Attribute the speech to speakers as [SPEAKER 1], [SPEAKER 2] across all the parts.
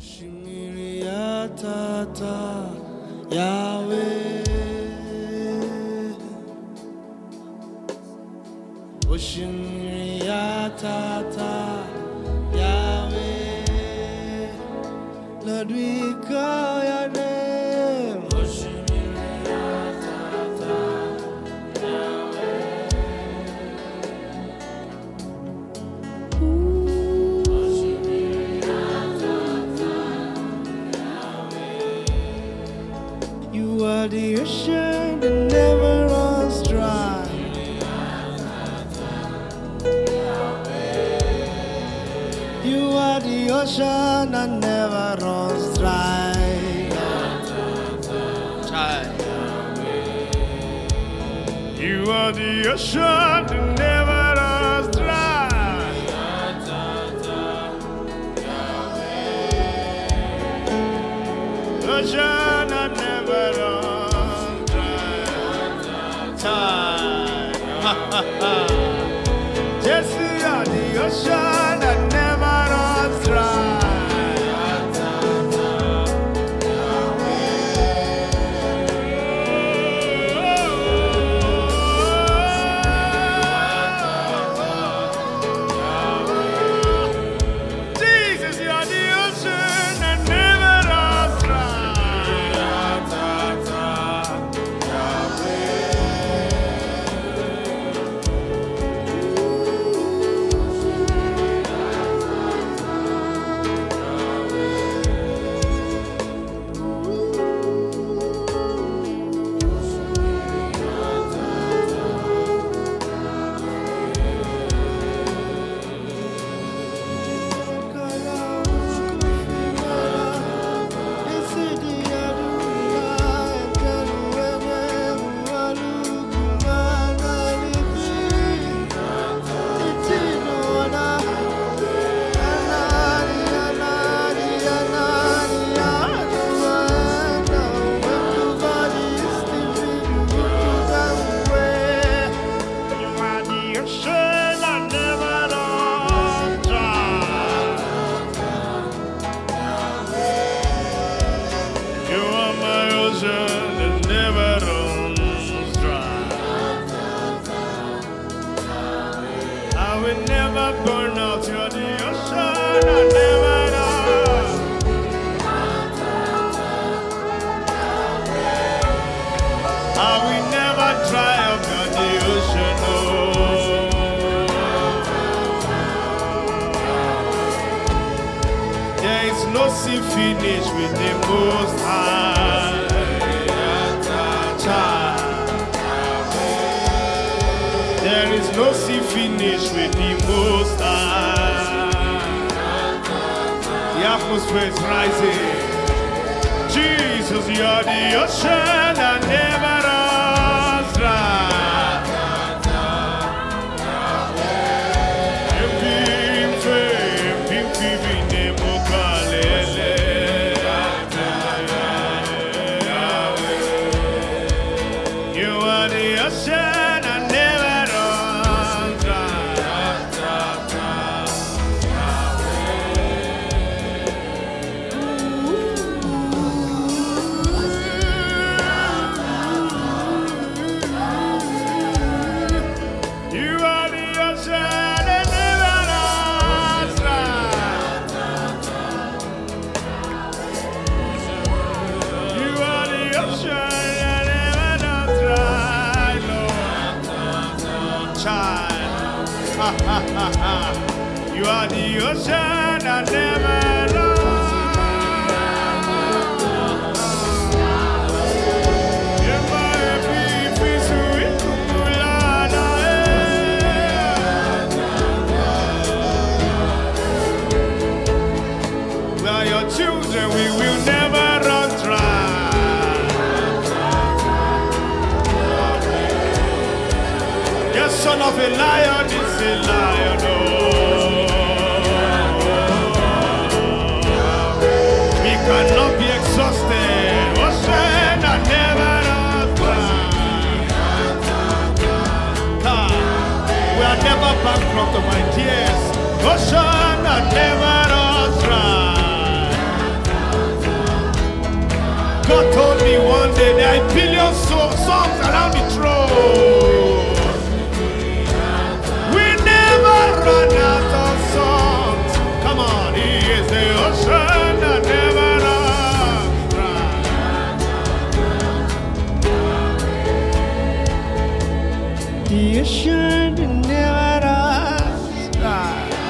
[SPEAKER 1] Lord, we call your name. You are the ocean that never runs dry. You are the ocean that never runs dry. You are the ocean that never runs dry. Ocean that never runs dry. Yes, you are the ocean that never runs dry. Jesus, you are the ocean that never runs burn out, you're the ocean that never runs. I will never dry up, you're the ocean, oh. There is no sea finish with the Most High. There is no sea finish with the Most High. The atmosphere is rising. Jesus, you are the ocean that never runs dry. You are the ocean that never runs You are the ocean that never runs You are the ocean that never runs dry, Lord. Child. You are the ocean that never runs. We are your children, we will never run dry. Your son of a lion is a lion, oh. We cannot be exhausted. Ocean that never runs dry. We are never bankrupt of ideas. Ocean that never runs dry. There are billion songs around the throne. We never run out of songs. Come on, He is the ocean that never runs dry. The ocean that never runs dry.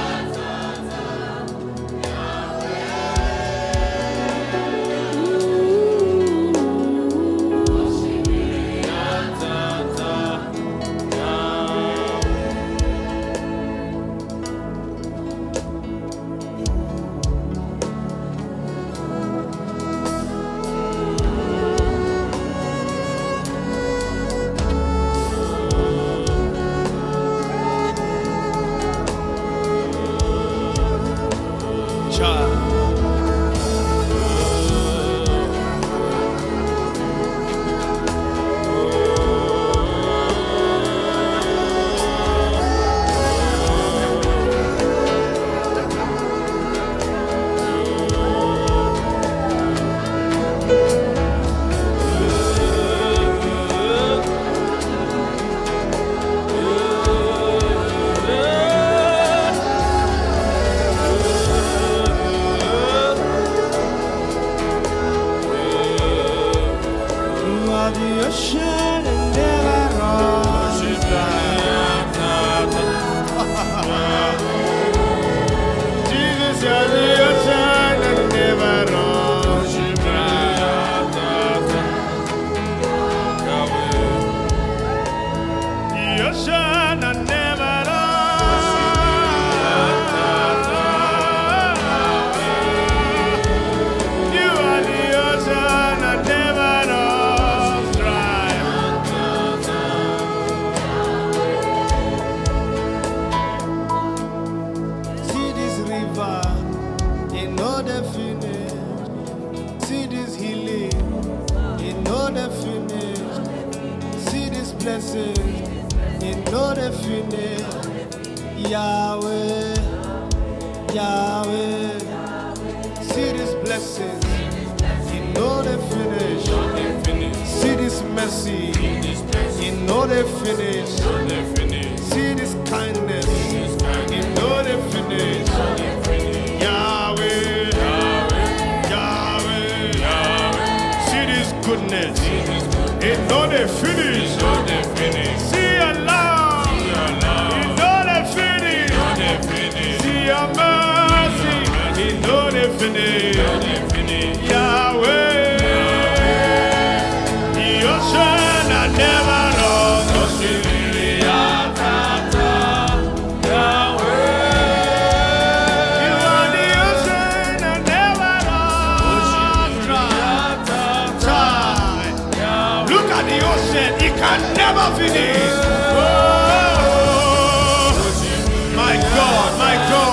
[SPEAKER 1] Yahweh, Yahweh, see this blessing, you know they finish. See this mercy, you know they finish. See this kindness, you know they finish. Yahweh, Yahweh, see this goodness, you know they finish. See Allah. Your mercy, He know the finish. Yahweh, the ocean that never runs Yahweh, you are the ocean that never runs dry. Look at the ocean, it can never finish. My God, my God.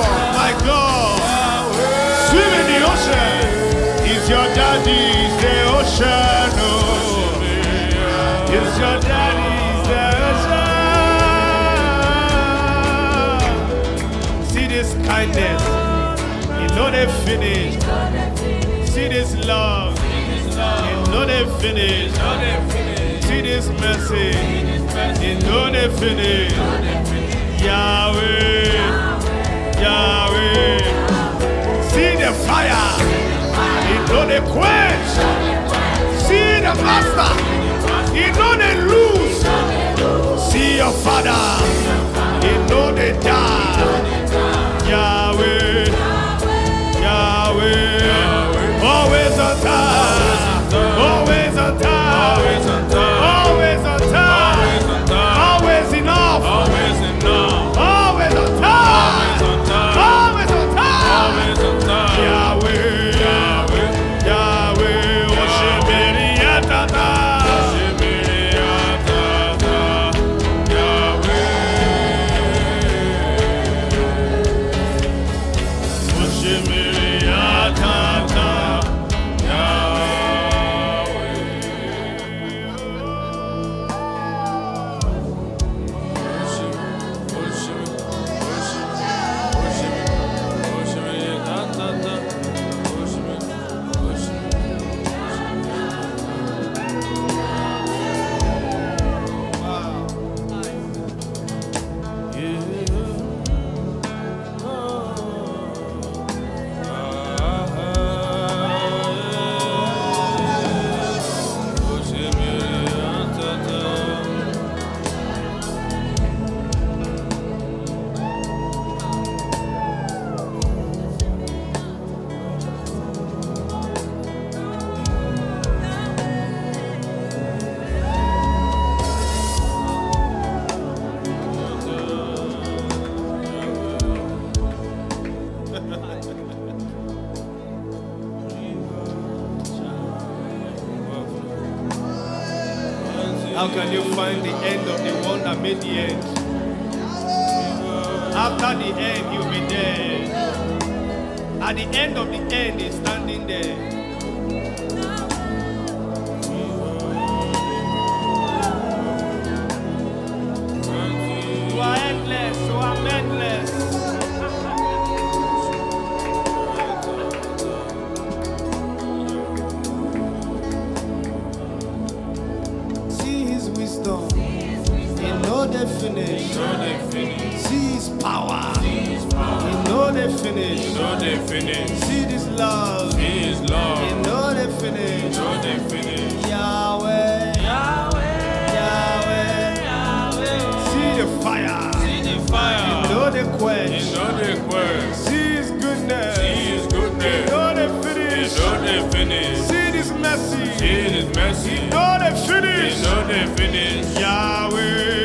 [SPEAKER 1] Swim in the ocean. Is your daddy the ocean? Oh. Is your daddy the ocean? See this kindness. You know they finished. See this love. You know they finished. See this mercy. You know they finished. Yahweh, Yahweh. See the fire, you know they quench. See the master, you know they lose. See your father, you know they die. Yahweh, Yahweh, always on time, always on time, always on time, always on time, always enough, always enough, always on time, always on time, always on time. Yahweh, Yahweh, Yahweh, Oshemeri Yatata, Oshemeri Yatata, Yahweh. How can you find the end of the one that made the end? After the end, you'll be there. At the end of the end, he's standing there. You are endless, so I'm endless. See his wisdom. He know they finish. See his power. He know they finish. See this love. He know they finish. Yahweh. See the fire. He know they quench. See his goodness. He know they finish. See this mercy. He know they finish. Yahweh.